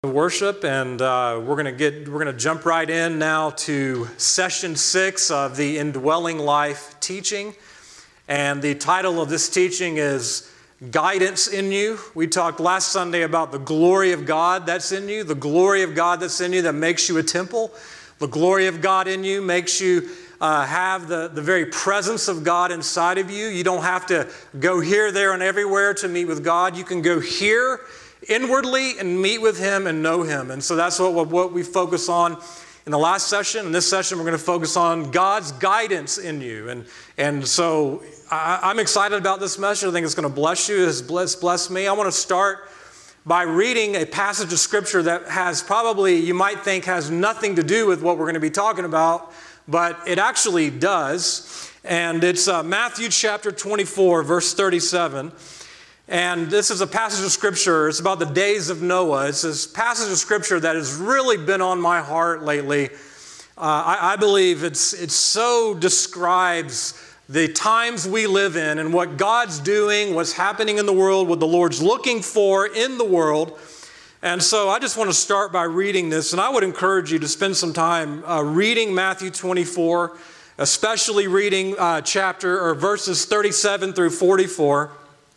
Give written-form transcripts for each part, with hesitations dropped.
Worship, and we're going to jump right in now to session 6 of the Indwelling Life teaching. And the title of this teaching is Guidance in You. We talked last Sunday about the glory of God that's in you, the glory of God that's in you that makes you a temple. The glory of God in you makes you have the very presence of God inside of you. You don't have to go here, there, and everywhere to meet with God. You can go here inwardly and meet with Him and know Him. And so that's what we focus on in the last session. In this session, we're going to focus on God's guidance in you. And so I'm excited about this message. I think it's going to bless you. It's blessed me. I want to start by reading a passage of Scripture that has probably, you might think, has nothing to do with what we're going to be talking about, but it actually does. And it's Matthew chapter 24, verse 37. And this is a passage of Scripture. It's about the days of Noah. It's this passage of Scripture that has really been on my heart lately. I believe it so describes the times we live in and what God's doing, what's happening in the world, what the Lord's looking for in the world. And so I just want to start by reading this. And I would encourage you to spend some time reading Matthew 24, especially reading verses 37 through 44.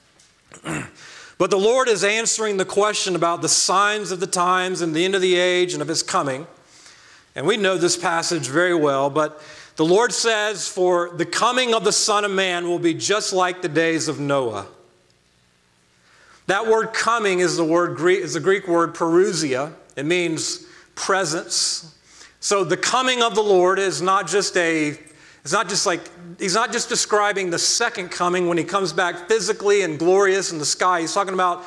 But the Lord is answering the question about the signs of the times and the end of the age and of His coming. And we know this passage very well, but the Lord says, for the coming of the Son of Man will be just like the days of Noah. That word coming is the Greek word parousia. It means presence. So the coming of the Lord is He's not just describing the second coming when He comes back physically and glorious in the sky. He's talking about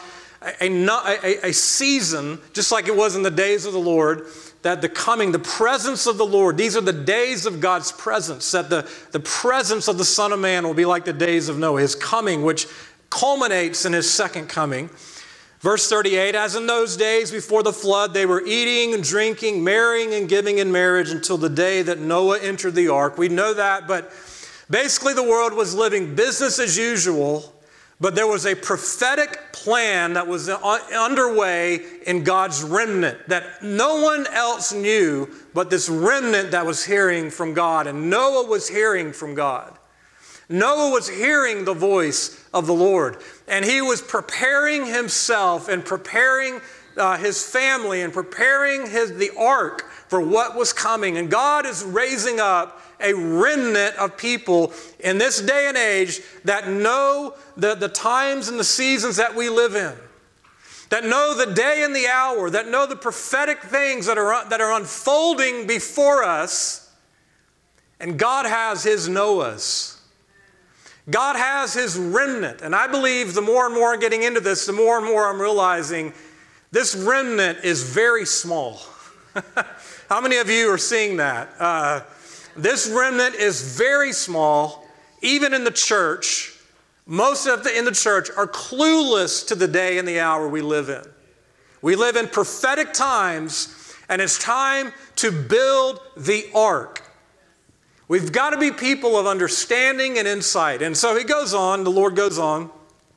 a season, just like it was in the days of the Lord, that the presence of the Lord, these are the days of God's presence, that the presence of the Son of Man will be like the days of Noah, His coming, which culminates in His second coming. Verse 38, as in those days before the flood, they were eating and drinking, marrying and giving in marriage until the day that Noah entered the ark. We know that, but basically the world was living business as usual, but there was a prophetic plan that was underway in God's remnant that no one else knew but this remnant that was hearing from God, and Noah was hearing from God. Noah was hearing the voice of the Lord, and he was preparing himself and preparing his family and preparing the ark for what was coming. And God is raising up a remnant of people in this day and age that know the times and the seasons that we live in, that know the day and the hour, that know the prophetic things that are unfolding before us. And God has His Noahs. God has His remnant. And I believe the more and more I'm getting into this, the more and more I'm realizing this remnant is very small. How many of you are seeing that? This remnant is very small. Even in the church, most in the church are clueless to the day and the hour we live in. We live in prophetic times, and it's time to build the ark. We've got to be people of understanding and insight. And so the Lord goes on,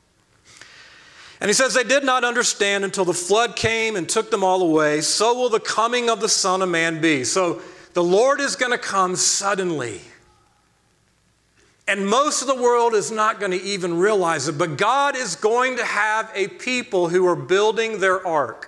and He says, they did not understand until the flood came and took them all away. So will the coming of the Son of Man be. So the Lord is going to come suddenly. And most of the world is not going to even realize it. But God is going to have a people who are building their ark.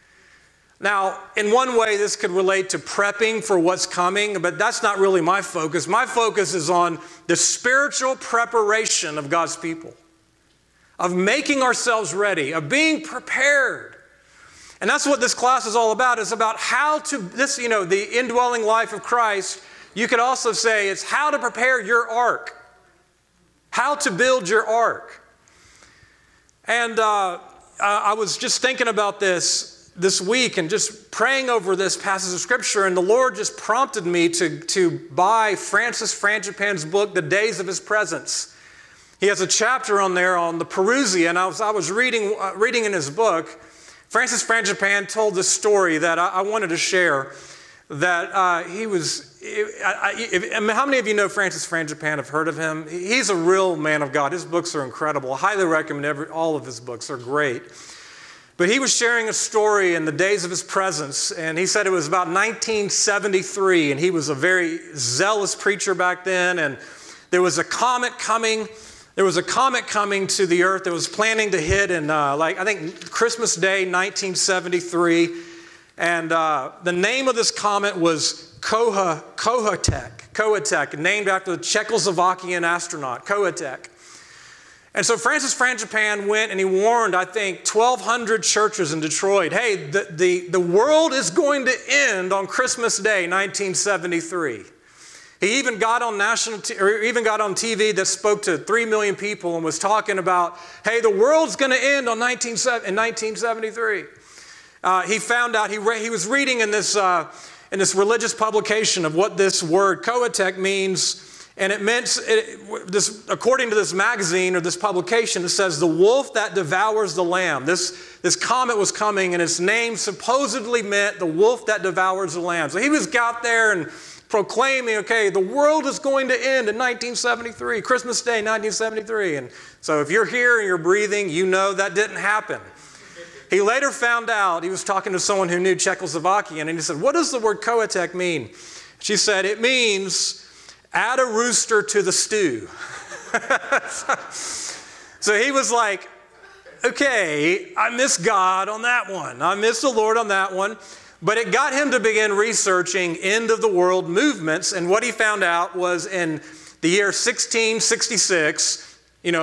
Now, in one way, this could relate to prepping for what's coming, but that's not really my focus. My focus is on the spiritual preparation of God's people, of making ourselves ready, of being prepared. And that's what this class is all about. It's about how to, the indwelling life of Christ. You could also say it's how to prepare your ark, how to build your ark. And I was just thinking about this week and just praying over this passage of Scripture, and the Lord just prompted me to buy Francis Frangipane's book, The Days of His Presence. He has a chapter on there on the parousia, and I was reading in his book. Francis Frangipane told this story that I wanted to share, that how many of you know Francis Frangipane, have heard of him? He's a real man of God. His books are incredible. I highly recommend all of his books. They're great. But he was sharing a story in the days of his presence, and he said it was about 1973, and he was a very zealous preacher back then, and there was a comet coming. There was a comet coming to the earth that was planning to hit in, I think, Christmas Day, 1973. And the name of this comet was Kohatek, named after the Czechoslovakian astronaut, Kohatek. And so Francis Frangipane went and he warned, I think, 1,200 churches in Detroit, hey, the world is going to end on Christmas Day, 1973. He even got on TV that spoke to 3 million people and was talking about, hey, the world's going to end in 1973. He found out, he was reading in this religious publication of what this word Kohatek means, and it meant, according to this magazine or this publication, it says the wolf that devours the lamb. This comet was coming, and its name supposedly meant the wolf that devours the lamb. So he was out there and proclaiming, okay, the world is going to end in 1973, Christmas Day, 1973. And so if you're here and you're breathing, you know that didn't happen. He later found out, he was talking to someone who knew Czechoslovakian, and he said, what does the word Kohatek mean? She said, it means add a rooster to the stew. So he was like, okay, I miss God on that one. I miss the Lord on that one. But it got him to begin researching end of the world movements, and what he found out was in the year 1666,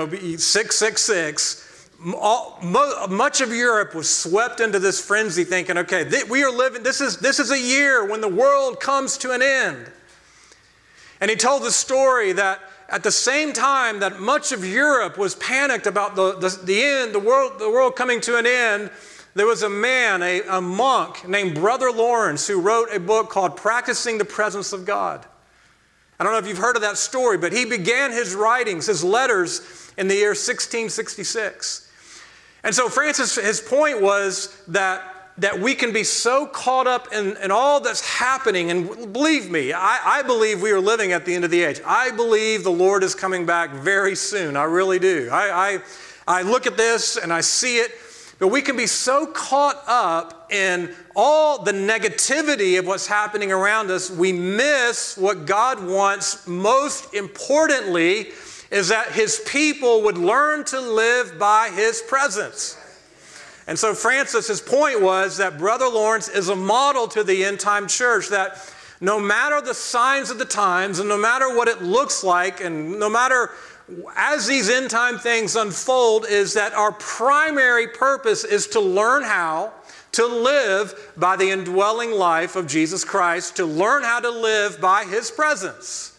666, much of Europe was swept into this frenzy thinking, okay, we are living, this is a year when the world comes to an end. And he told the story that at the same time that much of Europe was panicked about the end, the world coming to an end, there was a man, a monk named Brother Lawrence, who wrote a book called Practicing the Presence of God. I don't know if you've heard of that story, but he began his writings, his letters, in the year 1666. And so Francis, his point was that we can be so caught up in all that's happening, and believe me, I believe we are living at the end of the age. I believe the Lord is coming back very soon. I really do. I look at this and I see it. But we can be so caught up in all the negativity of what's happening around us, we miss what God wants. Most importantly, is that His people would learn to live by His presence. And so Francis's point was that Brother Lawrence is a model to the end-time church, that no matter the signs of the times, and no matter what it looks like, and no matter as these end-time things unfold, is that our primary purpose is to learn how to live by the indwelling life of Jesus Christ, to learn how to live by His presence.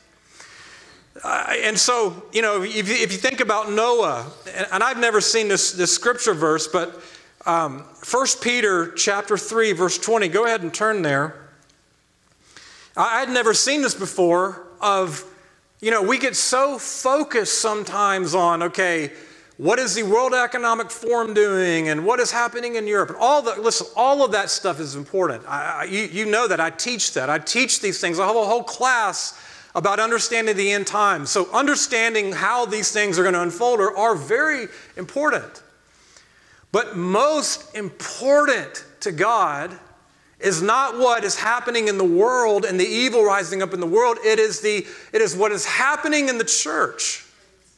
And so, if you think about Noah, and I've never seen this scripture verse, but 1 Peter chapter 3, verse 20, go ahead and turn there. I had never seen this before of, we get so focused sometimes on, okay, what is the World Economic Forum doing and what is happening in Europe? And all of that stuff is important. You know that. I teach that. I teach these things. I have a whole class about understanding the end times. So understanding how these things are going to unfold are very important. But most important to God is not what is happening in the world and the evil rising up in the world. It is what is happening in the church.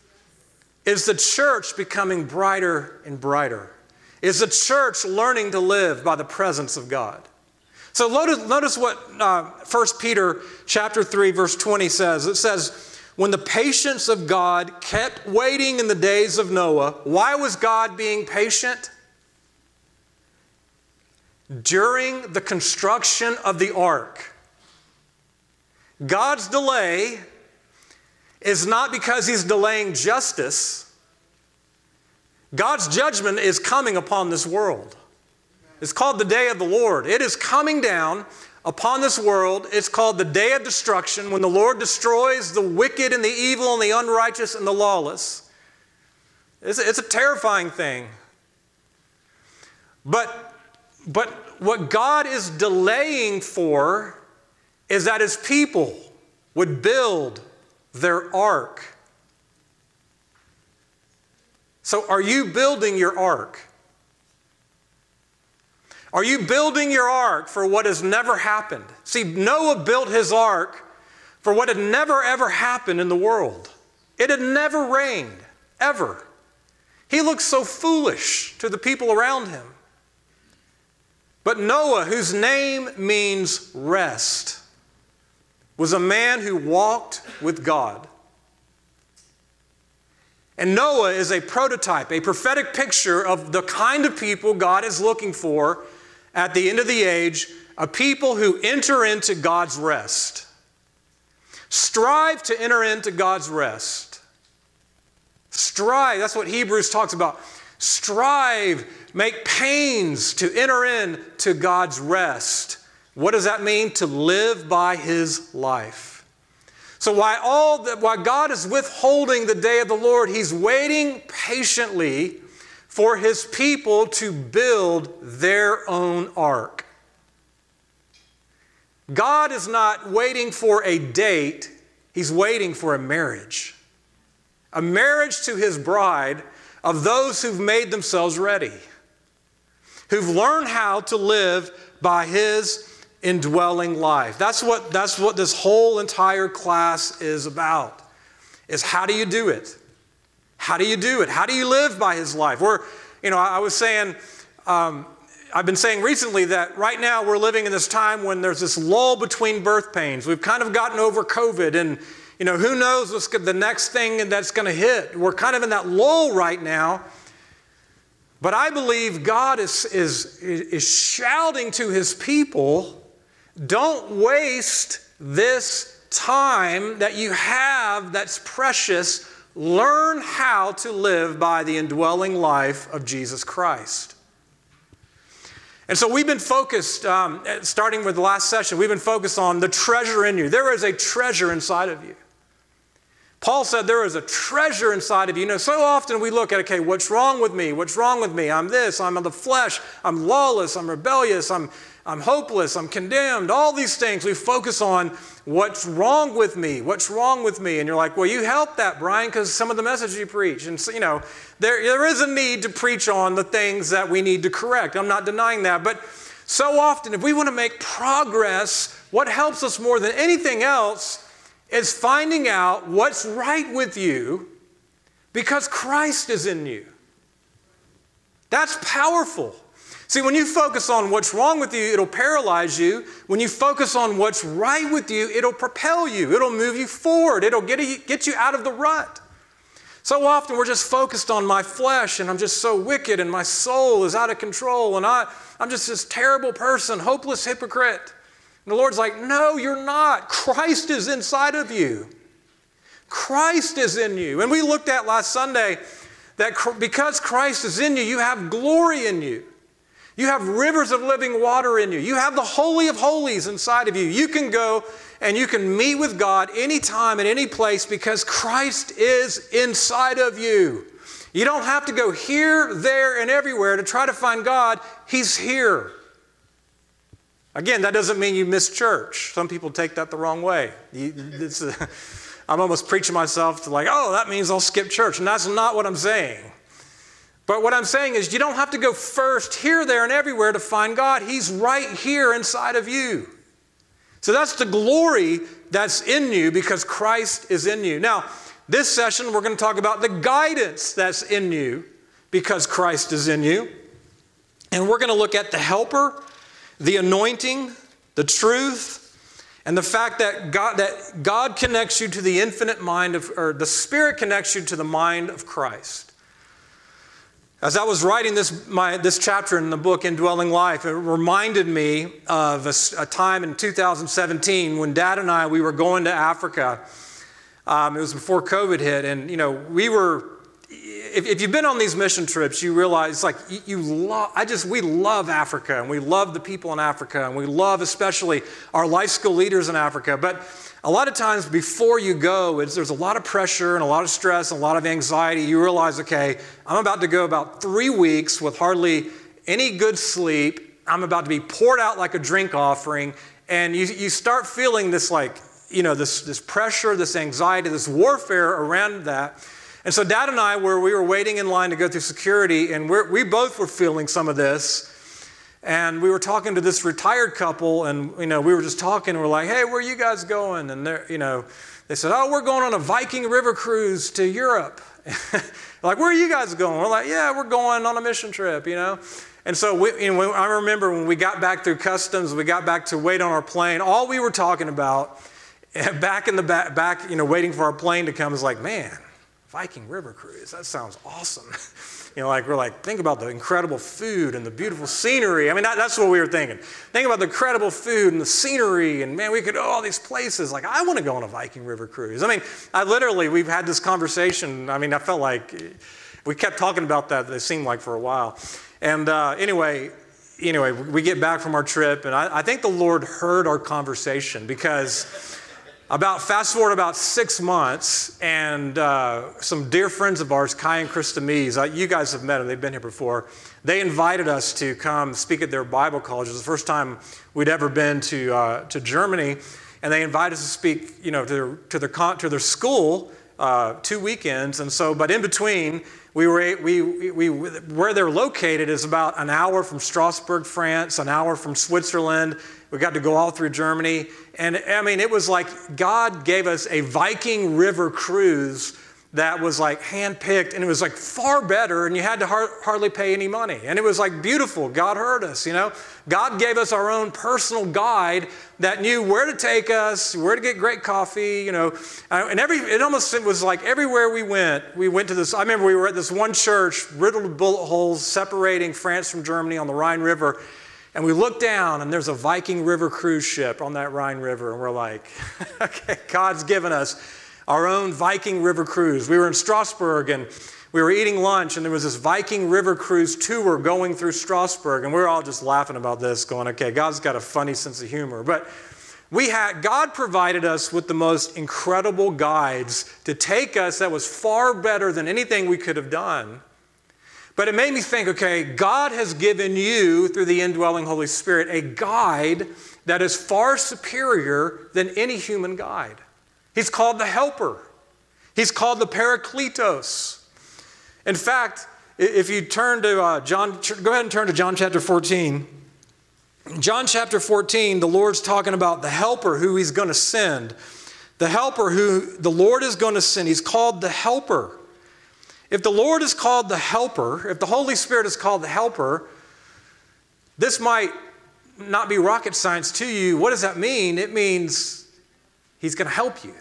Is the church becoming brighter and brighter? Is the church learning to live by the presence of God? So notice what 1 Peter chapter 3, verse 20 says. It says, when the patience of God kept waiting in the days of Noah, why was God being patient? During the construction of the ark. God's delay is not because He's delaying justice. God's judgment is coming upon this world. It's called the day of the Lord. It is coming down upon this world. It's called the day of destruction, when the Lord destroys the wicked and the evil and the unrighteous and the lawless. It's a terrifying thing. But what God is delaying for is that His people would build their ark. So are you building your ark? Are you building your ark for what has never happened? See, Noah built his ark for what had never, ever happened in the world. It had never rained, ever. He looked so foolish to the people around him. But Noah, whose name means rest, was a man who walked with God. And Noah is a prototype, a prophetic picture of the kind of people God is looking for at the end of the age, a people who enter into God's rest. Strive to enter into God's rest. Strive, that's what Hebrews talks about. Strive, make pains to enter into God's rest. What does that mean? To live by His life. So while God is withholding the day of the Lord, He's waiting patiently for His people to build their own ark. God is not waiting for a date, He's waiting for a marriage. A marriage to His bride of those who've made themselves ready, who've learned how to live by His indwelling life. That's what this whole entire class is about, is how do you do it? How do you do it? How do you live by His life? I was saying, I've been saying recently that right now we're living in this time when there's this lull between birth pains. We've kind of gotten over COVID and, who knows what's the next thing that's going to hit. We're kind of in that lull right now. But I believe God is shouting to His people, don't waste this time that you have that's precious. Learn how to live by the indwelling life of Jesus Christ. And so we've been focused, starting with the last session, we've been focused on the treasure in you. There is a treasure inside of you. Paul said there is a treasure inside of you. So often we look at, okay, what's wrong with me? What's wrong with me? I'm this, I'm of the flesh, I'm lawless, I'm rebellious, I'm hopeless, I'm condemned. All these things, we focus on what's wrong with me, what's wrong with me. And you're like, well, you help that, Brian, because some of the messages you preach. And so, there is a need to preach on the things that we need to correct. I'm not denying that. But so often, if we want to make progress, what helps us more than anything else is finding out what's right with you because Christ is in you. That's powerful. See, when you focus on what's wrong with you, it'll paralyze you. When you focus on what's right with you, it'll propel you. It'll move you forward. It'll get you out of the rut. So often we're just focused on my flesh and I'm just so wicked and my soul is out of control and I'm just this terrible person, hopeless hypocrite. And the Lord's like, no, you're not. Christ is inside of you. Christ is in you. And we looked at last Sunday that because Christ is in you, you have glory in you. You have rivers of living water in you. You have the Holy of Holies inside of you. You can go and you can meet with God anytime and any place because Christ is inside of you. You don't have to go here, there, and everywhere to try to find God. He's here. Again, that doesn't mean you miss church. Some people take that the wrong way. I'm almost preaching myself to that means I'll skip church. And that's not what I'm saying. But what I'm saying is you don't have to go first here, there, and everywhere to find God. He's right here inside of you. So that's the glory that's in you because Christ is in you. Now, this session we're going to talk about the guidance that's in you because Christ is in you. And we're going to look at the helper, the anointing, the truth, and the fact that God connects you to the infinite mind or the Spirit connects you to the mind of Christ. As I was writing this chapter in the book, Indwelling Life, it reminded me of a time in 2017 when Dad and we were going to Africa. It was before COVID hit, and we were. If you've been on these mission trips, you realize we love Africa, and we love the people in Africa, and we love especially our life school leaders in Africa. But a lot of times before you go, there's a lot of pressure and a lot of stress and a lot of anxiety. You realize, okay, I'm about to go about 3 weeks with hardly any good sleep. I'm about to be poured out like a drink offering. And you start feeling this this pressure, this anxiety, this warfare around that. And so Dad and we were waiting in line to go through security, and we both were feeling some of this. And we were talking to this retired couple, and we were just talking, and we're like, hey, where are you guys going? And they said, oh, we're going on a Viking river cruise to Europe. Like, where are you guys going? We're like, yeah, we're going on a mission trip, And so I remember when we got back through customs, we got back to wait on our plane, all we were talking about back in the back, waiting for our plane to come is like, man, Viking river cruise, that sounds awesome. We're like, think about the incredible food and the beautiful scenery. I mean, that's what we were thinking. Think about the incredible food and the scenery, and man, we could go all these places. Like, I want to go on a Viking river cruise. I mean, we've had this conversation. I mean, I felt like we kept talking about that, it seemed like, for a while. And anyway, we get back from our trip, and I think the Lord heard our conversation, because fast forward about 6 months, and some dear friends of ours, Kai and Krista Mees, you guys have met them, they've been here before. They invited us to come speak at their Bible college. It was the first time we'd ever been to Germany, and they invited us to speak, to their school 2 weekends. And so, but in between, where they're located is about an hour from Strasbourg, France, an hour from Switzerland. We got to go all through Germany. And I mean, it was like God gave us a Viking river cruise that was like handpicked, and it was like far better, and you had to hardly pay any money. And it was like beautiful. God heard us, God gave us our own personal guide that knew where to take us, where to get great coffee, and it was like everywhere we went to this. I remember we were at this one church riddled with bullet holes separating France from Germany on the Rhine River. And we looked down, and there's a Viking river cruise ship on that Rhine River. And we're like, okay, God's given us our own Viking river cruise. We were in Strasbourg, and we were eating lunch, and there was this Viking river cruise tour going through Strasbourg. And we were all just laughing about this, going, okay, God's got a funny sense of humor. But God provided us with the most incredible guides to take us that was far better than anything we could have done. But it made me think, okay, God has given you, through the indwelling Holy Spirit, a guide that is far superior than any human guide. He's called the Helper. He's called the Parakletos. In fact, if you turn to John, go ahead and turn to John chapter 14. In John chapter 14, the Lord's talking about the Helper who He's going to send. The Helper who the Lord is going to send. He's called the Helper. If the Lord is called the Helper, if the Holy Spirit is called the Helper, this might not be rocket science to you. What does that mean? It means He's going to help you.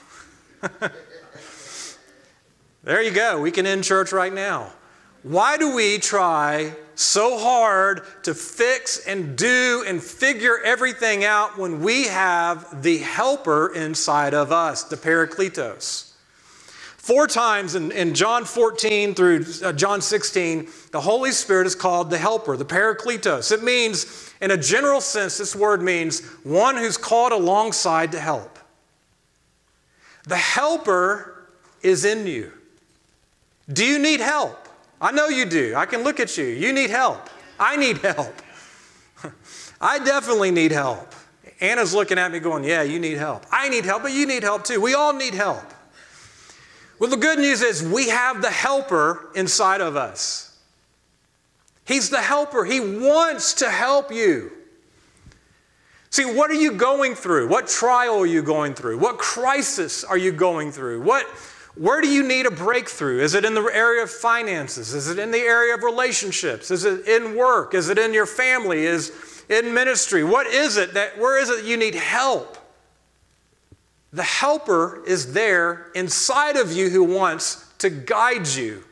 There you go. We can end church right now. Why do we try so hard to fix and do and figure everything out when we have the Helper inside of us, the Parakletos? 4 times in John 14 through John 16, the Holy Spirit is called the Helper, the Parakletos. It means, in a general sense, this word means one who's called alongside to help. The Helper is in you. Do you need help? I know you do. I can look at you. You need help. I need help. I definitely need help. Anna's looking at me going, yeah, you need help. I need help, but you need help too. We all need help. Well, the good news is we have the Helper inside of us. He's the Helper. He wants to help you. See, what are you going through? What trial are you going through? What crisis are you going through? Where do you need a breakthrough? Is it in the area of finances? Is it in the area of relationships? Is it in work? Is it in your family? Is it in ministry? Where is it that you need help? The Helper is there inside of you who wants to guide you.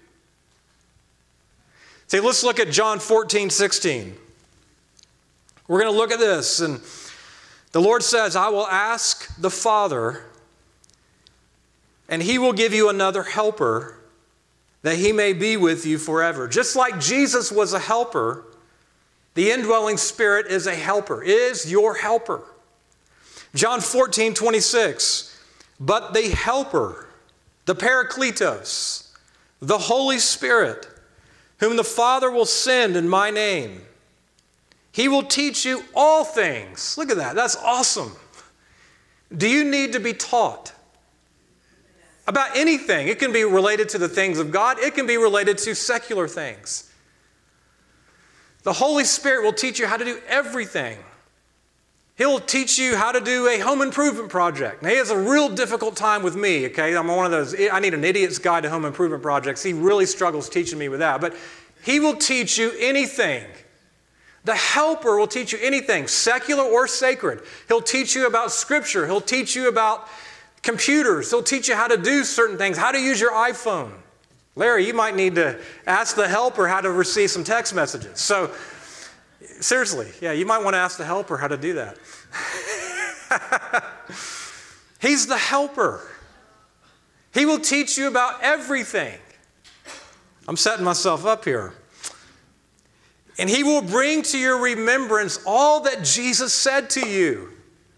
See, let's look at John 14:16. We're going to look at this, and the Lord says, I will ask the Father, and He will give you another helper, that He may be with you forever. Just like Jesus was a helper, the indwelling Spirit is a helper, is your helper. John 14:26, but the Helper, the Parakletos, the Holy Spirit, whom the Father will send in my name, He will teach you all things. Look at that. That's awesome. Do you need to be taught about anything? It can be related to the things of God. It can be related to secular things. The Holy Spirit will teach you how to do everything. He'll teach you how to do a home improvement project. Now, he has a real difficult time with me, okay? I'm one of those, I need an idiot's guide to home improvement projects. He really struggles teaching me with that. But he will teach you anything. The Helper will teach you anything, secular or sacred. He'll teach you about Scripture. He'll teach you about computers. He'll teach you how to do certain things, how to use your iPhone. Larry, you might need to ask the Helper how to receive some text messages. So, seriously, yeah, you might want to ask the Helper how to do that. He's the Helper. He will teach you about everything. I'm setting myself up here. And he will bring to your remembrance all that Jesus said to you.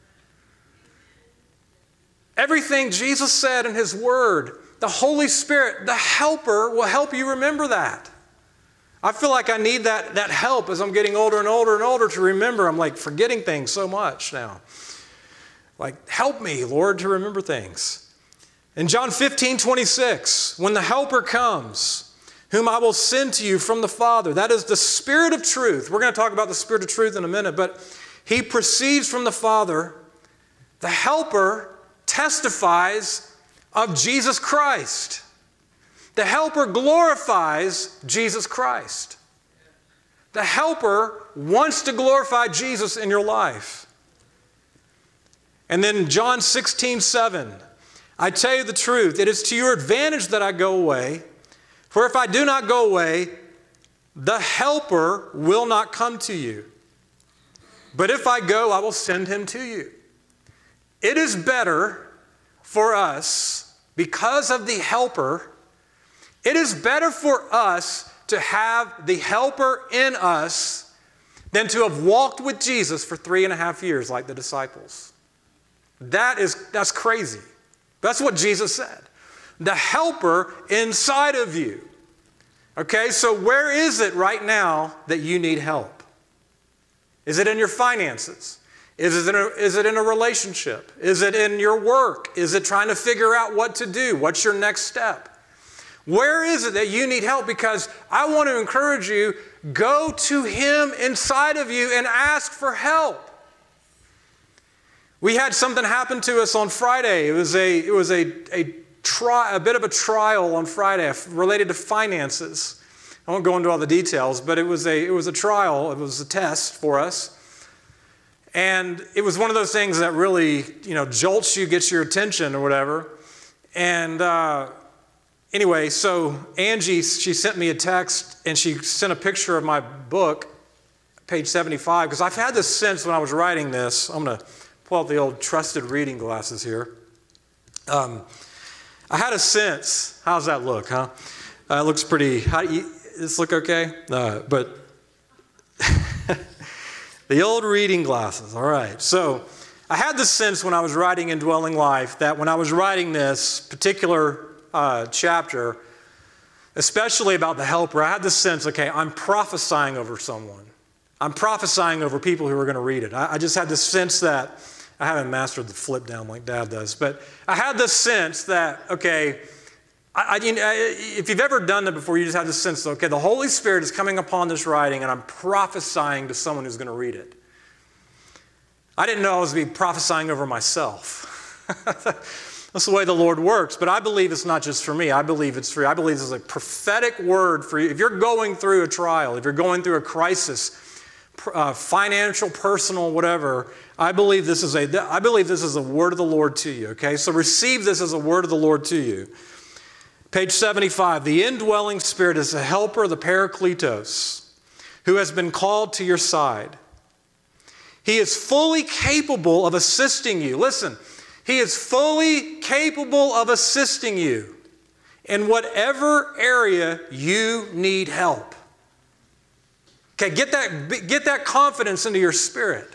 Everything Jesus said in his word, the Holy Spirit, the Helper, will help you remember that. I feel like I need that help as I'm getting older and older and older to remember. I'm like forgetting things so much now. Like, help me, Lord, to remember things. In John 15:26, when the Helper comes, whom I will send to you from the Father, that is the Spirit of truth. We're going to talk about the Spirit of truth in a minute, but he proceeds from the Father. The Helper testifies of Jesus Christ. The Helper glorifies Jesus Christ. The Helper wants to glorify Jesus in your life. And then John 16:7, I tell you the truth, it is to your advantage that I go away, for if I do not go away, the Helper will not come to you. But if I go, I will send him to you. It is better for us, because of the Helper, it is better for us to have the Helper in us than to have walked with Jesus for 3.5 years like the disciples. That's crazy. That's what Jesus said. The Helper inside of you. Okay, so where is it right now that you need help? Is it in your finances? Is it in a relationship? Is it in your work? Is it trying to figure out what to do? What's your next step? Where is it that you need help? Because I want to encourage you, go to him inside of you and ask for help. We had something happen to us on Friday. It was a bit of a trial on Friday related to finances. I won't go into all the details, but it was a trial. It was a test for us. And it was one of those things that really, jolts you, gets your attention or whatever. And anyway, so Angie, she sent me a text and she sent a picture of my book, page 75, because I've had this sense when I was writing this. I'm going to pull out the old trusted reading glasses here. I had a sense. How's that look, huh? It looks pretty. Does this look okay? But the old reading glasses. All right. So I had the sense when I was writing Indwelling Life that when I was writing this particular chapter, especially about the Helper, I had the sense, okay, I'm prophesying over someone. I'm prophesying over people who are going to read it. I just had this sense that, I haven't mastered the flip down like Dad does, but I had this sense that, okay, if you've ever done that before, you just have this sense, okay, the Holy Spirit is coming upon this writing and I'm prophesying to someone who's going to read it. I didn't know I was prophesying over myself. That's the way the Lord works. But I believe it's not just for me. I believe it's for you. I believe this is a prophetic word for you. If you're going through a trial, if you're going through a crisis, financial, personal, whatever, I believe this is a word of the Lord to you. Okay, so receive this as a word of the Lord to you. Page 75. The indwelling Spirit is the Helper, the Parakletos, who has been called to your side. He is fully capable of assisting you. Listen. He is fully capable of assisting you in whatever area you need help. Okay, get that confidence into your spirit.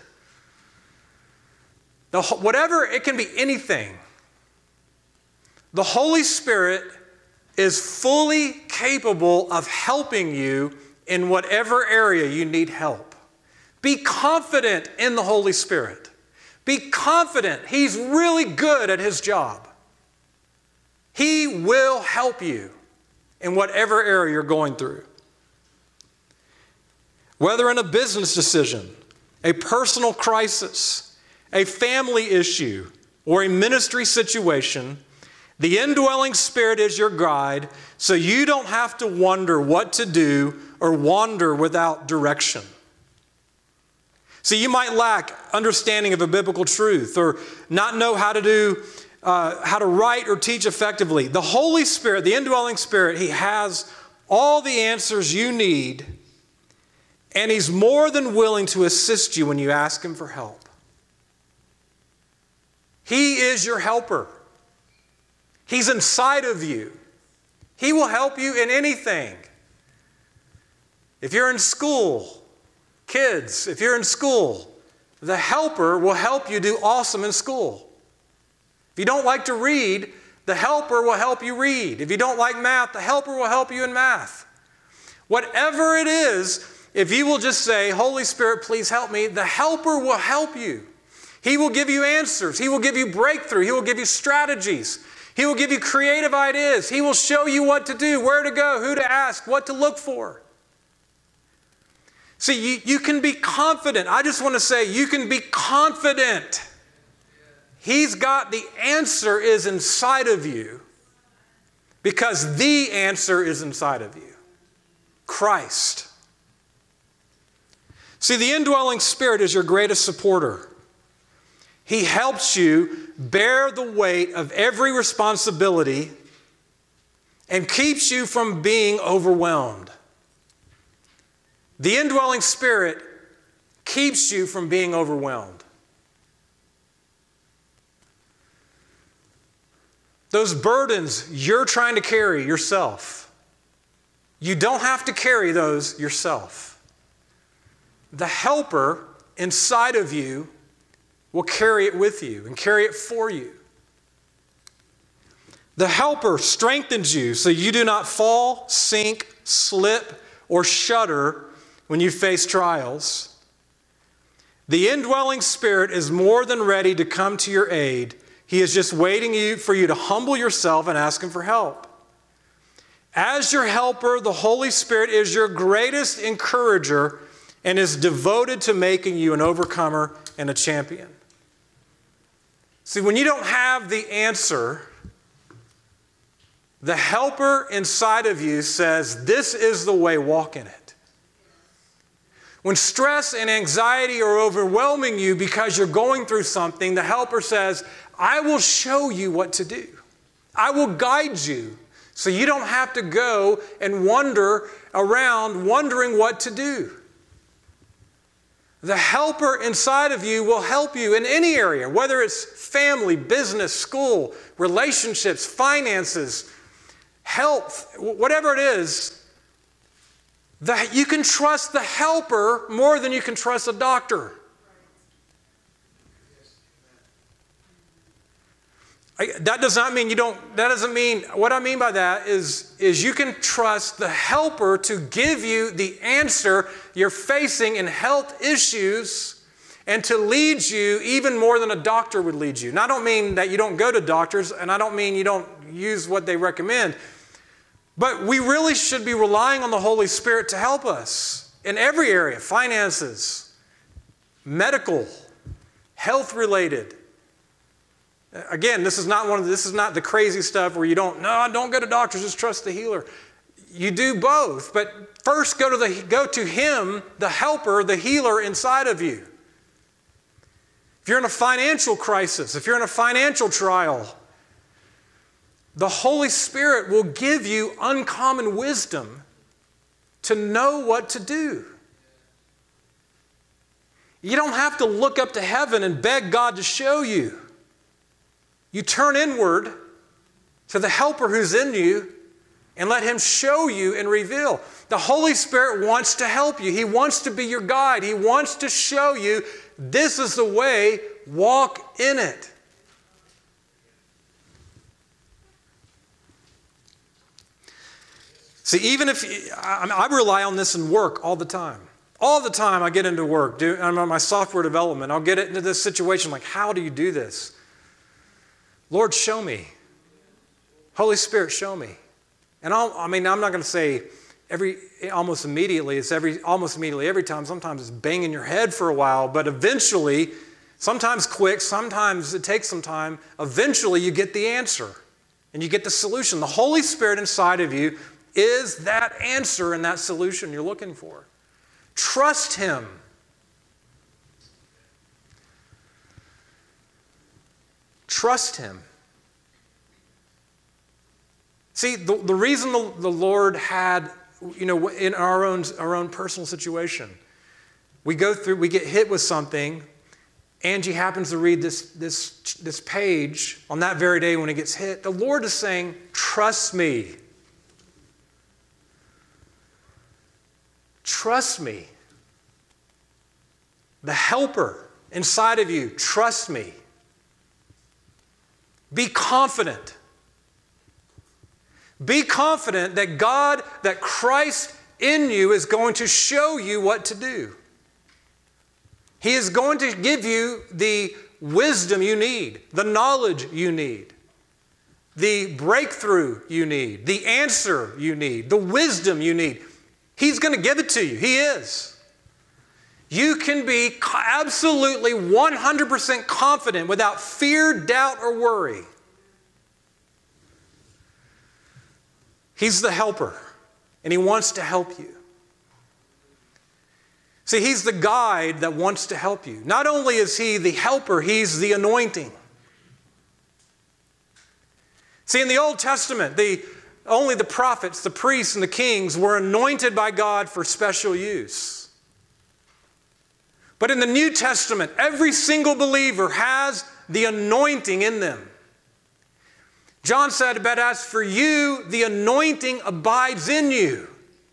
Whatever, it can be anything. The Holy Spirit is fully capable of helping you in whatever area you need help. Be confident in the Holy Spirit. Be confident. He's really good at his job. He will help you in whatever area you're going through. Whether in a business decision, a personal crisis, a family issue, or a ministry situation, the indwelling Spirit is your guide, so you don't have to wonder what to do or wander without direction. See, you might lack understanding of a biblical truth or not know how to write or teach effectively. The Holy Spirit, the indwelling Spirit, He has all the answers you need, and He's more than willing to assist you when you ask Him for help. He is your helper. He's inside of you. He will help you in anything. If you're in school, kids, if you're in school, the helper will help you do awesome in school. If you don't like to read, the helper will help you read. If you don't like math, the helper will help you in math. Whatever it is, if you will just say, Holy Spirit, please help me, the helper will help you. He will give you answers. He will give you breakthrough. He will give you strategies. He will give you creative ideas. He will show you what to do, where to go, who to ask, what to look for. See, you can be confident. I just want to say you can be confident. He's got the answer is inside of you because the answer is inside of you. Christ. See, the indwelling Spirit is your greatest supporter. He helps you bear the weight of every responsibility and keeps you from being overwhelmed. The indwelling Spirit keeps you from being overwhelmed. Those burdens you're trying to carry yourself, you don't have to carry those yourself. The helper inside of you will carry it with you and carry it for you. The helper strengthens you so you do not fall, sink, slip, or shudder when you face trials. The indwelling Spirit is more than ready to come to your aid. He is just waiting for you to humble yourself and ask Him for help. As your helper, the Holy Spirit is your greatest encourager and is devoted to making you an overcomer and a champion. See, when you don't have the answer, the helper inside of you says, this is the way, walk in it. When stress and anxiety are overwhelming you because you're going through something, the helper says, I will show you what to do. I will guide you so you don't have to go and wander around wondering what to do. The helper inside of you will help you in any area, whether it's family, business, school, relationships, finances, health, whatever it is. You can trust the helper more than you can trust a doctor. That does not mean you don't, that doesn't mean, what I mean by that is you can trust the helper to give you the answer you're facing in health issues and to lead you even more than a doctor would lead you. Now, I don't mean that you don't go to doctors, and I don't mean you don't use what they recommend, but we really should be relying on the Holy Spirit to help us in every area, finances, medical, health-related. Again, this is not the crazy stuff where don't go to doctors, just trust the healer. You do both, but first go to Him, the helper, the healer inside of you. If you're in a financial crisis, if you're in a financial trial, the Holy Spirit will give you uncommon wisdom to know what to do. You don't have to look up to heaven and beg God to show you. You turn inward to the helper who's in you and let Him show you and reveal. The Holy Spirit wants to help you. He wants to be your guide. He wants to show you this is the way, walk in it. See, even if I rely on this in work all the time. All the time I get into work, I'm on my software development, I'll get into this situation like, how do you do this? Lord, show me. Holy Spirit, show me. And I'm not going to say, almost immediately every time. Sometimes it's banging your head for a while, but eventually, sometimes quick, sometimes it takes some time, eventually you get the answer and you get the solution. The Holy Spirit inside of you is that answer and that solution you're looking for. Trust Him. Trust Him. See, the reason the Lord had, in our own personal situation, we get hit with something. Angie happens to read this page on that very day when it gets hit. The Lord is saying, trust me. Trust me. The helper inside of you, trust me. Be confident. Be confident that God, that Christ in you is going to show you what to do. He is going to give you the wisdom you need, the knowledge you need, the breakthrough you need, the answer you need, the wisdom you need. He's going to give it to you. He is. You can be absolutely 100% confident without fear, doubt, or worry. He's the helper, and He wants to help you. See, He's the guide that wants to help you. Not only is He the helper, He's the anointing. See, in the Old Testament, only the prophets, the priests, and the kings were anointed by God for special use. But in the New Testament, every single believer has the anointing in them. John said, but as for you, the anointing abides in you.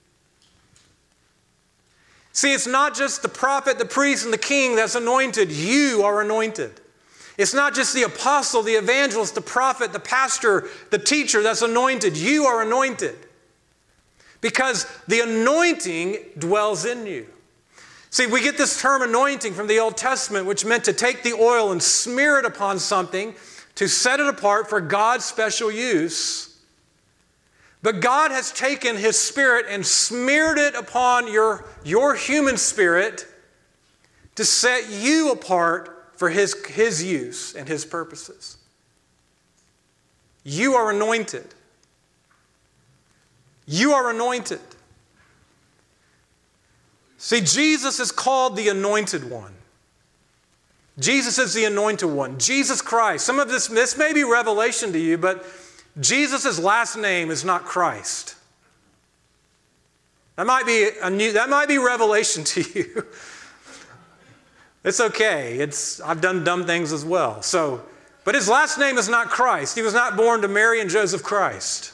See, it's not just the prophet, the priest, and the king that's anointed. You are anointed. It's not just the apostle, the evangelist, the prophet, the pastor, the teacher that's anointed. You are anointed. Because the anointing dwells in you. See, we get this term anointing from the Old Testament, which meant to take the oil and smear it upon something to set it apart for God's special use. But God has taken His Spirit and smeared it upon your human spirit to set you apart for His use and His purposes. You are anointed. You are anointed. See, Jesus is called the Anointed One. Jesus is the Anointed One. Jesus Christ. Some of this may be revelation to you, but Jesus' last name is not Christ. That might be revelation to you. It's okay. I've done dumb things as well. But His last name is not Christ. He was not born to Mary and Joseph Christ.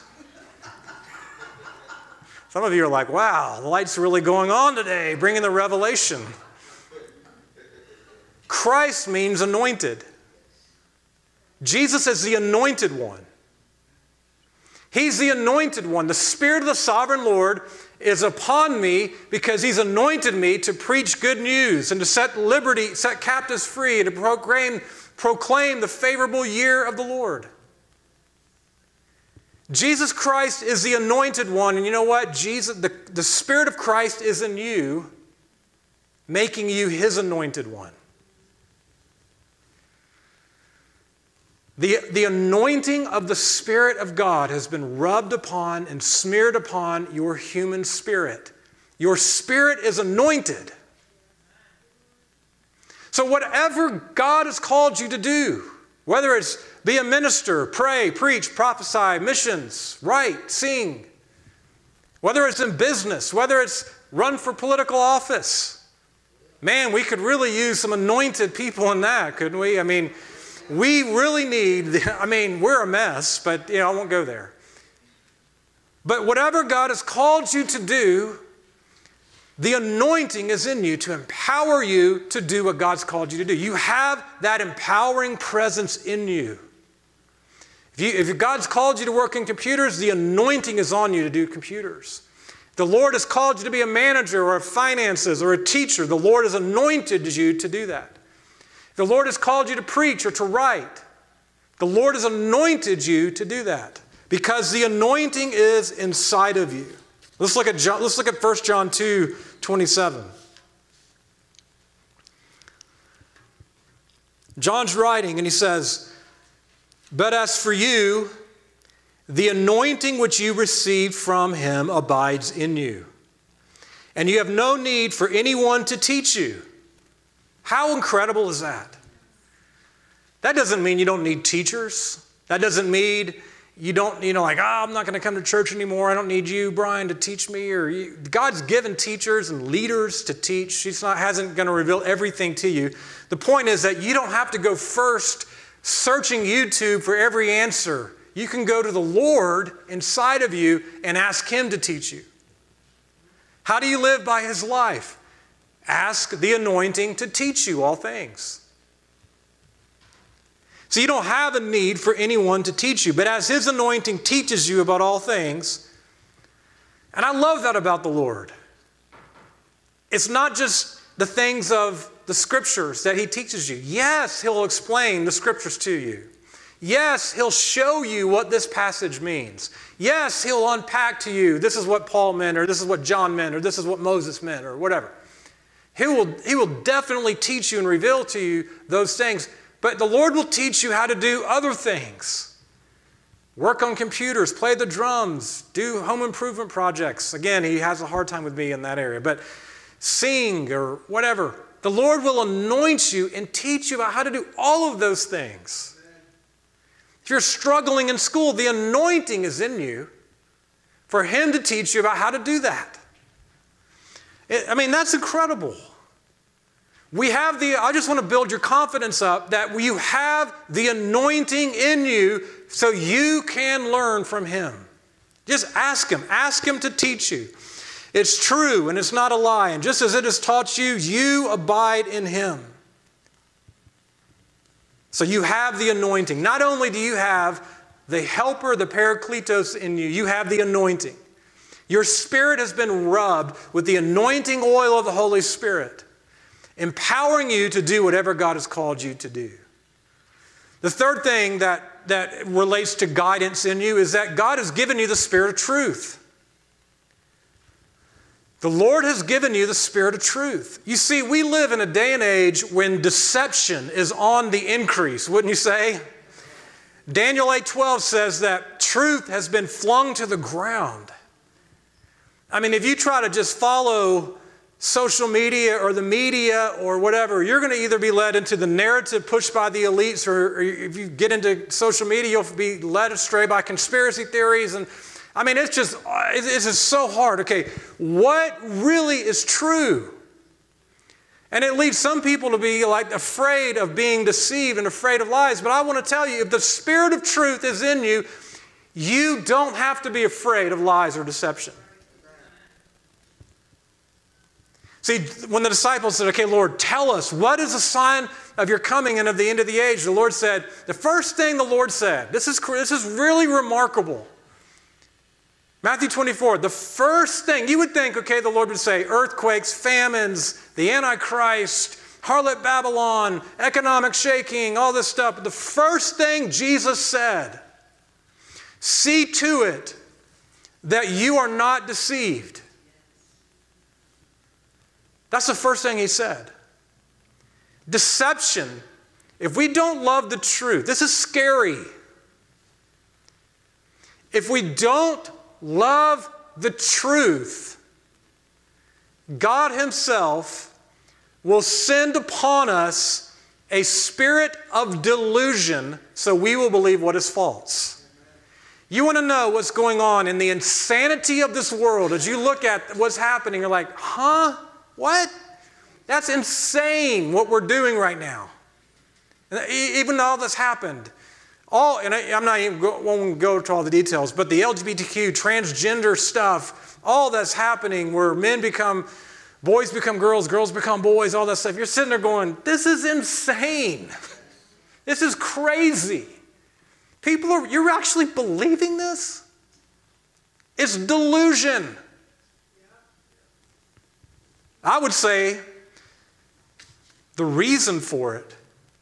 Some of you are like, wow, the light's really going on today, bringing the revelation. Christ means anointed. Jesus is the Anointed One. He's the Anointed One. The Spirit of the Sovereign Lord is upon me because He's anointed me to preach good news and to set captives free and to proclaim the favorable year of the Lord. Jesus Christ is the Anointed One, and you know what? The Spirit of Christ is in you, making you His Anointed One. The anointing of the Spirit of God has been rubbed upon and smeared upon your human spirit. Your spirit is anointed. So whatever God has called you to do, whether it's be a minister, pray, preach, prophesy, missions, write, sing, whether it's in business, whether it's run for political office, man, we could really use some anointed people in that, couldn't we? I mean, we really need, we're a mess, but I won't go there. But whatever God has called you to do, the anointing is in you to empower you to do what God's called you to do. You have that empowering presence in you. If God's called you to work in computers, the anointing is on you to do computers. If the Lord has called you to be a manager or finances or a teacher, the Lord has anointed you to do that. If the Lord has called you to preach or to write, the Lord has anointed you to do that because the anointing is inside of you. Let's look at 1 John 2:27. John's writing and he says, "But as for you, the anointing which you received from him abides in you, and you have no need for anyone to teach you." How incredible is that? That doesn't mean you don't need teachers. That doesn't mean you don't, I'm not going to come to church anymore. I don't need you, Brian, to teach me. God's given teachers and leaders to teach. Hasn't going to reveal everything to you. The point is that you don't have to go first searching YouTube for every answer. You can go to the Lord inside of you and ask Him to teach you. How do you live by His life? Ask the anointing to teach you all things. So you don't have a need for anyone to teach you, but as His anointing teaches you about all things, and I love that about the Lord. It's not just the things of the Scriptures that He teaches you. Yes, He'll explain the Scriptures to you. Yes, He'll show you what this passage means. Yes, He'll unpack to you, this is what Paul meant, or this is what John meant, or this is what Moses meant, or whatever. He will definitely teach you and reveal to you those things. But the Lord will teach you how to do other things. Work on computers, play the drums, do home improvement projects. Again, He has a hard time with me in that area. But sing or whatever. The Lord will anoint you and teach you about how to do all of those things. If you're struggling in school, the anointing is in you for Him to teach you about how to do that. That's incredible. I just want to build your confidence up that you have the anointing in you so you can learn from Him. Just ask Him. Ask Him to teach you. It's true and it's not a lie. And just as it has taught you, you abide in Him. So you have the anointing. Not only do you have the helper, the Parakletos in you, you have the anointing. Your spirit has been rubbed with the anointing oil of the Holy Spirit, empowering you to do whatever God has called you to do. The third thing that relates to guidance in you is that God has given you the Spirit of truth. The Lord has given you the Spirit of truth. You see, we live in a day and age when deception is on the increase, wouldn't you say? Daniel 8:12 says that truth has been flung to the ground. If you try to just follow social media or the media or whatever, you're going to either be led into the narrative pushed by the elites, or if you get into social media, you'll be led astray by conspiracy theories. And it's just so hard. Okay, what really is true? And it leads some people to be afraid of being deceived and afraid of lies. But I want to tell you, if the Spirit of truth is in you, you don't have to be afraid of lies or deception. See, when the disciples said, okay, Lord, tell us, what is the sign of your coming and of the end of the age? The Lord said, the first thing the Lord said, this is really remarkable. Matthew 24, the first thing, you would think, okay, the Lord would say earthquakes, famines, the Antichrist, harlot Babylon, economic shaking, all this stuff. But the first thing Jesus said, see to it that you are not deceived. That's the first thing He said. Deception. If we don't love the truth, this is scary. If we don't love the truth, God Himself will send upon us a spirit of delusion so we will believe what is false. You want to know what's going on in the insanity of this world. As you look at what's happening, you're like, huh? What? That's insane what we're doing right now. Even though all this happened. I'm not even won't go to all the details, but the LGBTQ, transgender stuff, all that's happening where boys become girls, girls become boys, all that stuff. You're sitting there going, this is insane. This is crazy. You're actually believing this? It's delusion. I would say the reason for it,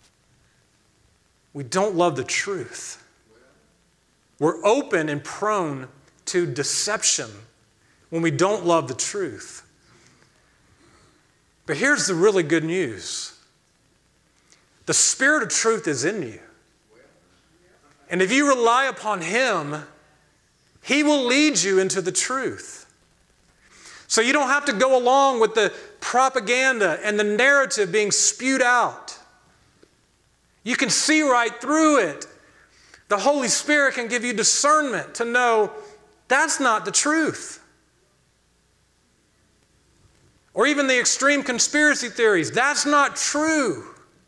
we don't love the truth. We're open and prone to deception when we don't love the truth. But here's the really good news. The Spirit of truth is in you. And if you rely upon Him, He will lead you into the truth. So you don't have to go along with the propaganda and the narrative being spewed out. You can see right through it. The Holy Spirit can give you discernment to know that's not the truth. Or even the extreme conspiracy theories, that's not true.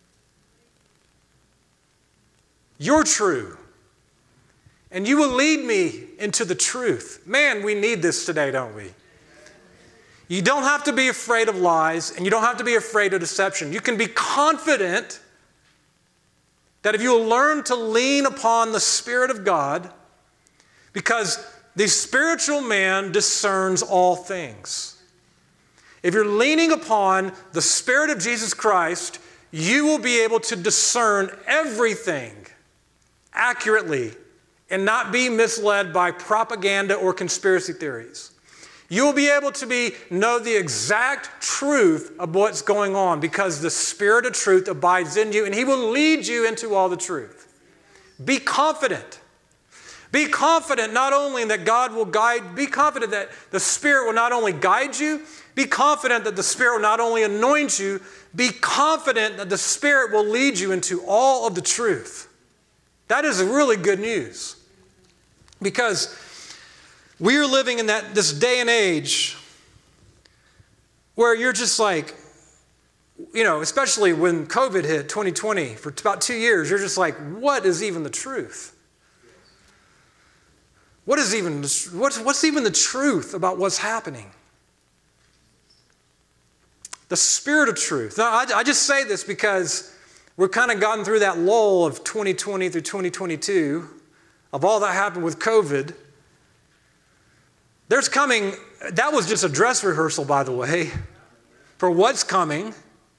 You're true. And you will lead me into the truth. Man, we need this today, don't we? You don't have to be afraid of lies, and you don't have to be afraid of deception. You can be confident that if you will learn to lean upon the Spirit of God, because the spiritual man discerns all things. If you're leaning upon the Spirit of Jesus Christ, you will be able to discern everything accurately and not be misled by propaganda or conspiracy theories. You will be able to know the exact truth of what's going on because the Spirit of truth abides in you and He will lead you into all the truth. Be confident. Be confident not only that God will guide, be confident that the Spirit will not only guide you, be confident that the Spirit will not only anoint you, be confident that the Spirit will lead you into all of the truth. That is really good news. Because we are living in this day and age where you're just like, especially when COVID hit 2020 for about 2 years, you're just like, what is even the truth? What's even the truth about what's happening? The Spirit of truth. Now, I just say this because we've kind of gotten through that lull of 2020 through 2022 of all that happened with COVID. There's coming, that was just a dress rehearsal, by the way, for what's coming.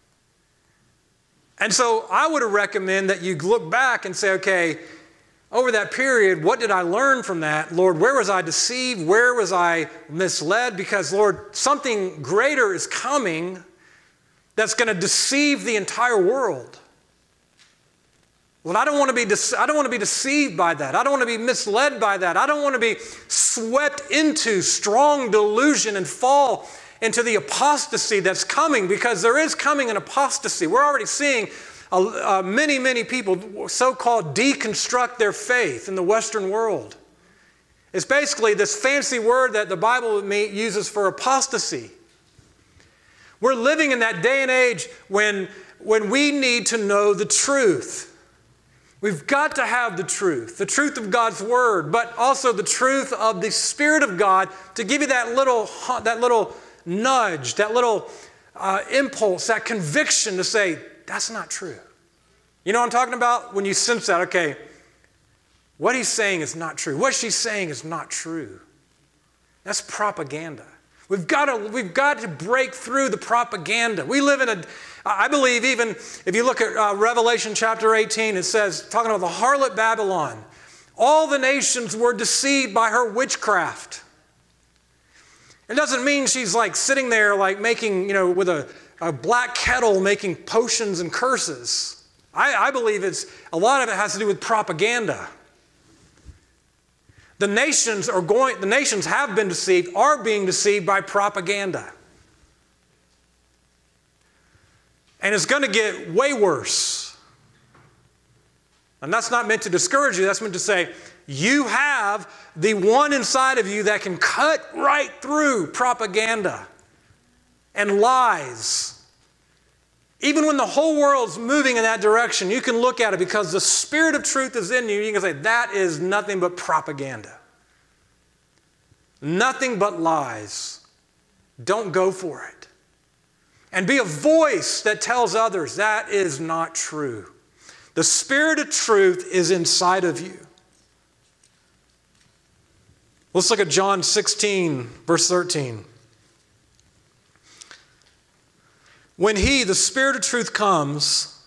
And so I would recommend that you look back and say, okay, over that period, what did I learn from that? Lord, where was I deceived? Where was I misled? Because, Lord, something greater is coming that's going to deceive the entire world. Well, I don't want to be deceived by that. I don't want to be misled by that. I don't want to be swept into strong delusion and fall into the apostasy that's coming, because there is coming an apostasy. We're already seeing many people so-called deconstruct their faith in the Western world. It's basically this fancy word that the Bible uses for apostasy. We're living in that day and age when we need to know the truth. We've got to have the truth of God's Word, but also the truth of the Spirit of God to give you that little nudge, that little impulse, that conviction to say, that's not true. You know what I'm talking about? When you sense that, okay, what he's saying is not true. What she's saying is not true. That's propaganda. We've got to break through the propaganda. We live in I believe even if you look at Revelation chapter 18, it says, talking about the harlot Babylon, all the nations were deceived by her witchcraft. It doesn't mean she's like sitting there like making, with a black kettle making potions and curses. I believe a lot of it has to do with propaganda. The nations have been deceived, are being deceived by propaganda. And it's going to get way worse. And that's not meant to discourage you. That's meant to say, you have the one inside of you that can cut right through propaganda and lies. Even when the whole world's moving in that direction, you can look at it because the Spirit of truth is in you. You can say, that is nothing but propaganda. Nothing but lies. Don't go for it. And be a voice that tells others that is not true. The Spirit of truth is inside of you. Let's look at John 16, verse 13. When He, the Spirit of truth, comes,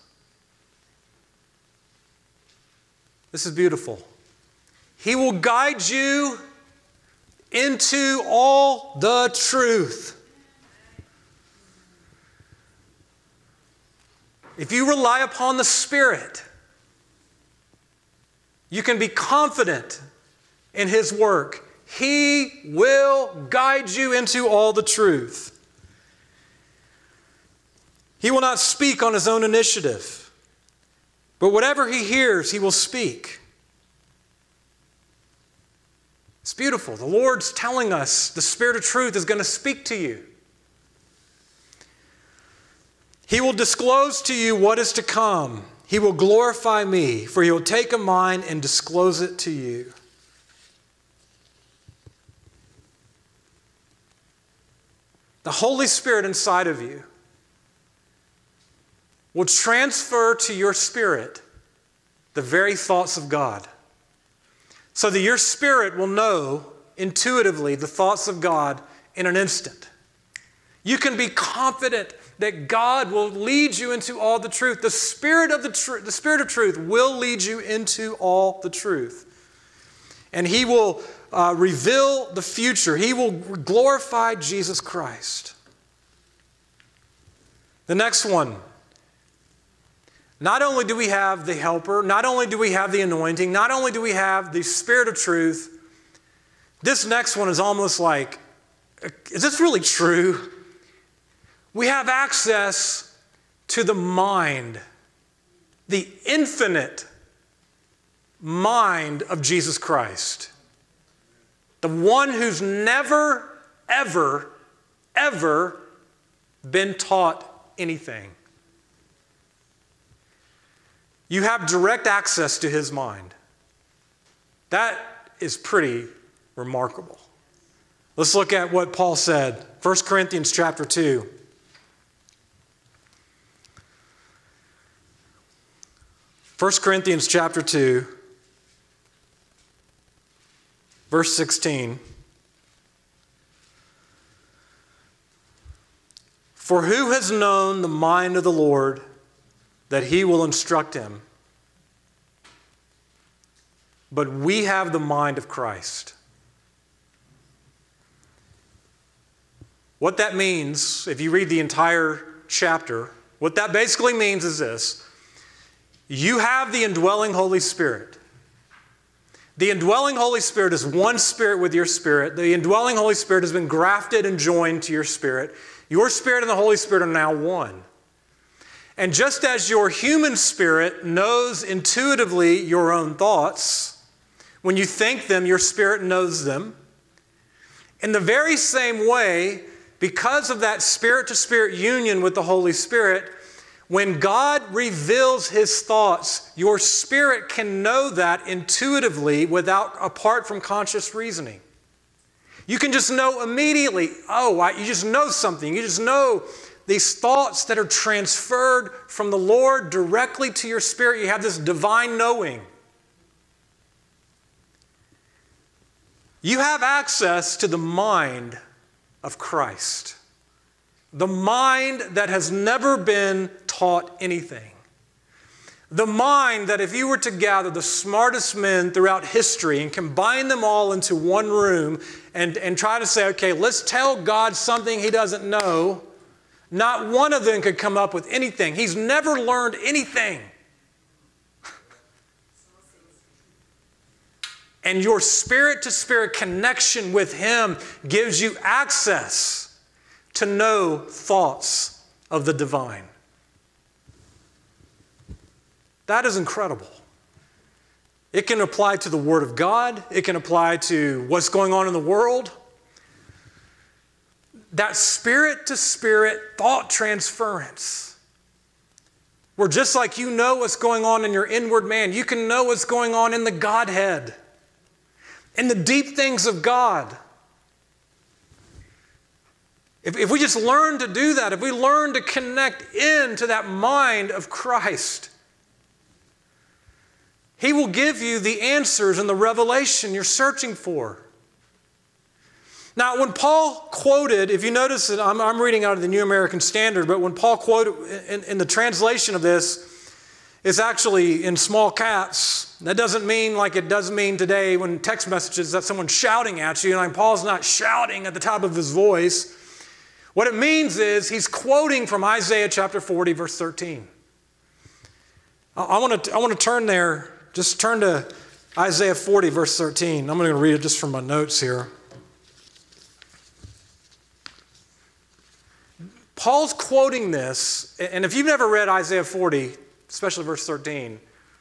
this is beautiful. He will guide you into all the truth. If you rely upon the Spirit, you can be confident in His work. He will guide you into all the truth. He will not speak on His own initiative, but whatever He hears, He will speak. It's beautiful. The Lord's telling us the Spirit of truth is going to speak to you. He will disclose to you what is to come. He will glorify me, for He will take a mine and disclose it to you. The Holy Spirit inside of you will transfer to your spirit the very thoughts of God, so that your spirit will know intuitively the thoughts of God in an instant. You can be confident that God will lead you into all the truth. The Spirit of truth will lead you into all the truth. And He will reveal the future. He will glorify Jesus Christ. The next one. Not only do we have the Helper, not only do we have the anointing, not only do we have the Spirit of truth, this next one is almost like, is this really true? We have access to the mind, the infinite mind of Jesus Christ. The one who's never, ever, ever been taught anything. You have direct access to His mind. That is pretty remarkable. Let's look at what Paul said. 1 Corinthians chapter 2. 1 Corinthians chapter 2, verse 16. For who has known the mind of the Lord that He will instruct him? But we have the mind of Christ. What that means, if you read the entire chapter, what that basically means is this. You have the indwelling Holy Spirit. The indwelling Holy Spirit is one spirit with your spirit. The indwelling Holy Spirit has been grafted and joined to your spirit. Your spirit and the Holy Spirit are now one. And just as your human spirit knows intuitively your own thoughts, when you think them, your spirit knows them. In the very same way, because of that spirit-to-spirit union with the Holy Spirit, when God reveals His thoughts, your spirit can know that intuitively apart from conscious reasoning. You can just know immediately, you just know something. You just know these thoughts that are transferred from the Lord directly to your spirit. You have this divine knowing. You have access to the mind of Christ. The mind that has never been taught anything. The mind that if you were to gather the smartest men throughout history and combine them all into one room and try to say, okay, let's tell God something He doesn't know, not one of them could come up with anything. He's never learned anything. And your spirit-to-spirit connection with Him gives you access to know thoughts of the divine. That is incredible. It can apply to the Word of God. It can apply to what's going on in the world. That spirit-to-spirit thought transference, where just like you know what's going on in your inward man, you can know what's going on in the Godhead, in the deep things of God. If we just learn to do that, if we learn to connect into that mind of Christ, He will give you the answers and the revelation you're searching for. Now, when Paul quoted, if you notice that I'm reading out of the New American Standard, but when Paul quoted in the translation of this, is actually in small caps. That doesn't mean like it does mean today when text messages that someone's shouting at you. And Paul's not shouting at the top of his voice. What it means is he's quoting from Isaiah chapter 40, verse 13. I want to turn there. Just turn to Isaiah 40, verse 13. I'm going to read it just from my notes here. Paul's quoting this, and if you've never read Isaiah 40, especially verse 13,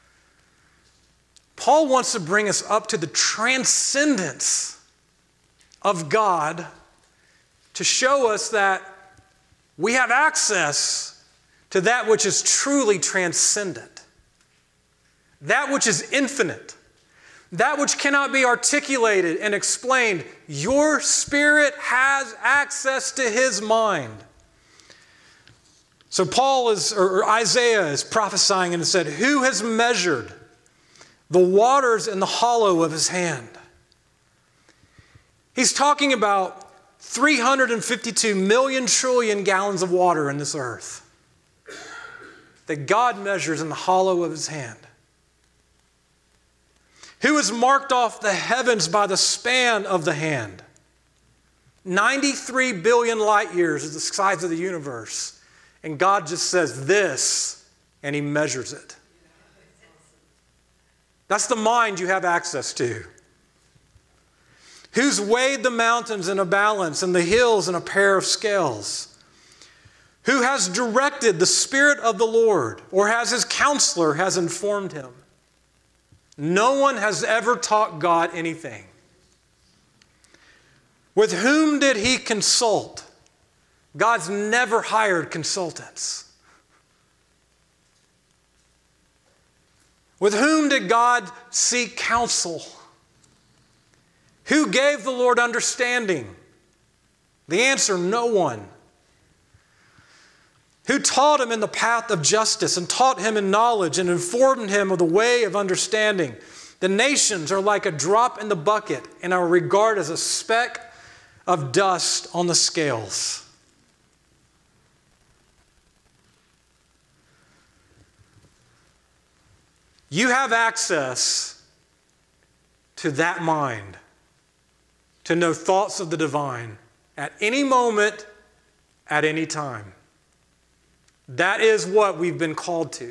Paul wants to bring us up to the transcendence of God to show us that we have access to that which is truly transcendent, that which is infinite, that which cannot be articulated and explained. Your spirit has access to his mind. So Isaiah is prophesying and it said, who has measured the waters in the hollow of his hand? He's talking about 352 million trillion gallons of water in this earth that God measures in the hollow of his hand. Who has marked off the heavens by the span of the hand? 93 billion light years is the size of the universe. And God just says this, and he measures it. That's the mind you have access to. Who's weighed the mountains in a balance and the hills in a pair of scales? Who has directed the Spirit of the Lord, or has his counselor has informed him? No one has ever taught God anything. With whom did he consult? God's never hired consultants. With whom did God seek counsel? Who gave the Lord understanding? The answer, no one. Who taught him in the path of justice and taught him in knowledge and informed him of the way of understanding? The nations are like a drop in the bucket and are regarded as a speck of dust on the scales. You have access to that mind, to know thoughts of the divine at any moment, at any time. That is what we've been called to.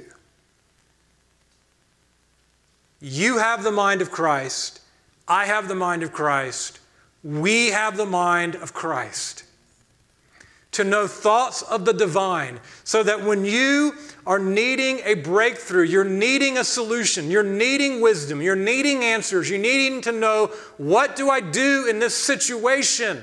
You have the mind of Christ. I have the mind of Christ. We have the mind of Christ. To know thoughts of the divine, so that when you are needing a breakthrough, you're needing a solution, you're needing wisdom, you're needing answers, you're needing to know, what do I do in this situation?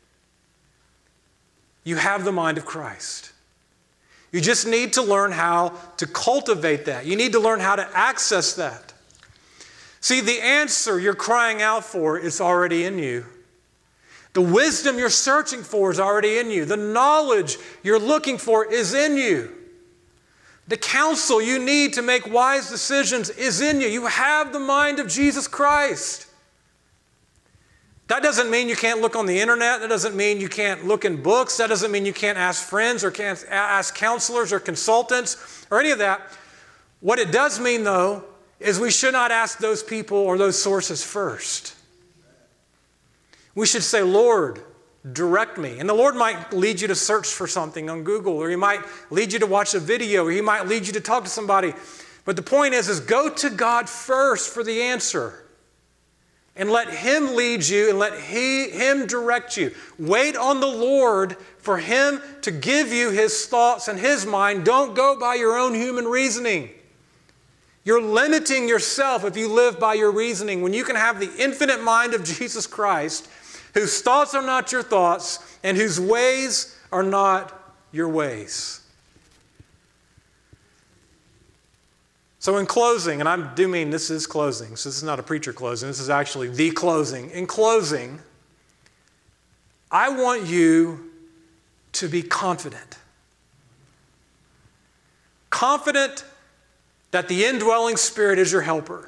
You have the mind of Christ. You just need to learn how to cultivate that. You need to learn how to access that. See, the answer you're crying out for is already in you. The wisdom you're searching for is already in you. The knowledge you're looking for is in you. The counsel you need to make wise decisions is in you. You have the mind of Jesus Christ. That doesn't mean you can't look on the internet. That doesn't mean you can't look in books. That doesn't mean you can't ask friends or can't ask counselors or consultants or any of that. What it does mean, though, is we should not ask those people or those sources first. We should say, Lord, direct me. And the Lord might lead you to search for something on Google, or he might lead you to watch a video, or he might lead you to talk to somebody. But the point is go to God first for the answer. And let him lead you and let him direct you. Wait on the Lord for him to give you his thoughts and his mind. Don't go by your own human reasoning. You're limiting yourself if you live by your reasoning, when you can have the infinite mind of Jesus Christ, whose thoughts are not your thoughts and whose ways are not your ways. So in closing, and I do mean this is closing, so this is not a preacher closing, this is actually the closing. In closing, I want you to be confident. Confident that the indwelling Spirit is your helper.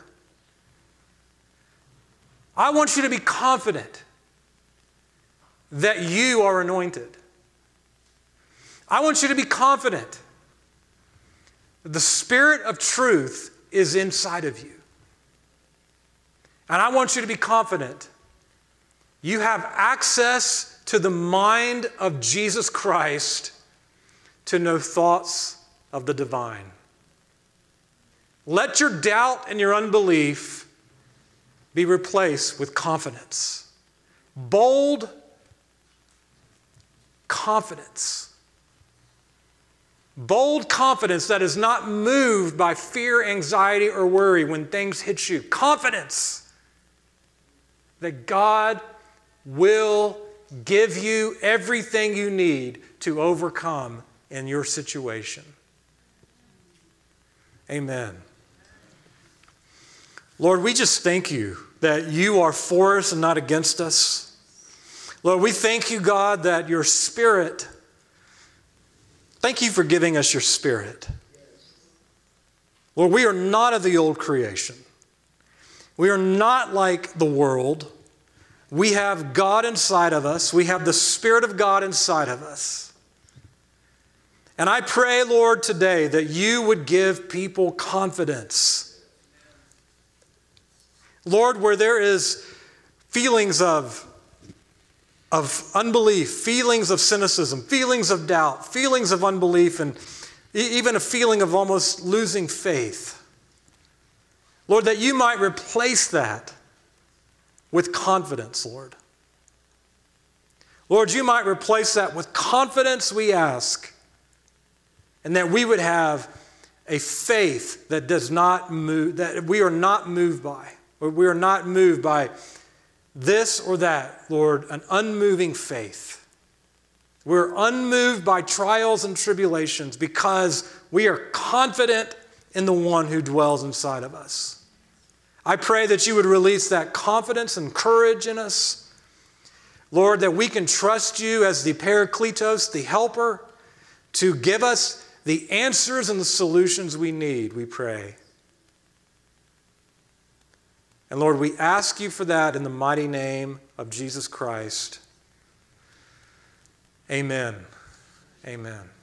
I want you to be confident that you are anointed. I want you to be confident The Spirit of truth is inside of you. And I want you to be confident. You have access to the mind of Jesus Christ to know thoughts of the divine. Let your doubt and your unbelief be replaced with confidence. Bold confidence. Bold confidence that is not moved by fear, anxiety, or worry when things hit you. Confidence that God will give you everything you need to overcome in your situation. Amen. Lord, we just thank you that you are for us and not against us. Lord, we thank you, God, that your Spirit, thank you for giving us your Spirit. Lord, we are not of the old creation. We are not like the world. We have God inside of us. We have the Spirit of God inside of us. And I pray, Lord, today that you would give people confidence. Lord, where there is feelings of unbelief, feelings of cynicism, feelings of doubt, feelings of unbelief, and even a feeling of almost losing faith. Lord, that you might replace that with confidence, Lord. Lord, you might replace that with confidence, we ask, and that we would have a faith that does not move, that we are not moved by, or we are not moved by this or that, Lord, an unmoving faith. We're unmoved by trials and tribulations because we are confident in the one who dwells inside of us. I pray that you would release that confidence and courage in us. Lord, that we can trust you as the Parakletos, the helper, to give us the answers and the solutions we need, we pray. And Lord, we ask you for that in the mighty name of Jesus Christ. Amen. Amen.